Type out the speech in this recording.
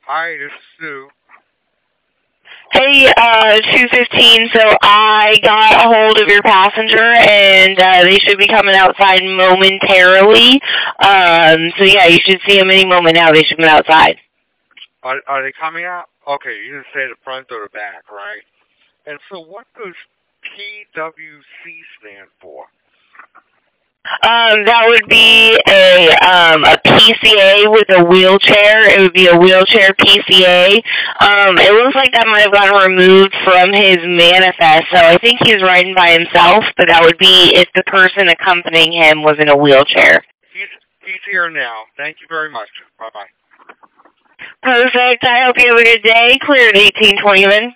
Hi, this is Sue. Hey, 215, so I got a hold of your passenger, and they should be coming outside momentarily. So yeah, you should see them any moment now. They should come outside. Are they coming out? Okay, you didn't say the front or the back, right? And so what does PWC stand for? That would be a PCA with a wheelchair. It would be a wheelchair PCA. It looks like that might have gotten removed from his manifest, so I think he's riding by himself, but that would be if the person accompanying him was in a wheelchair. He's here now. Thank you very much. Bye-bye. Perfect. I hope you have a good day. Clear at 1821.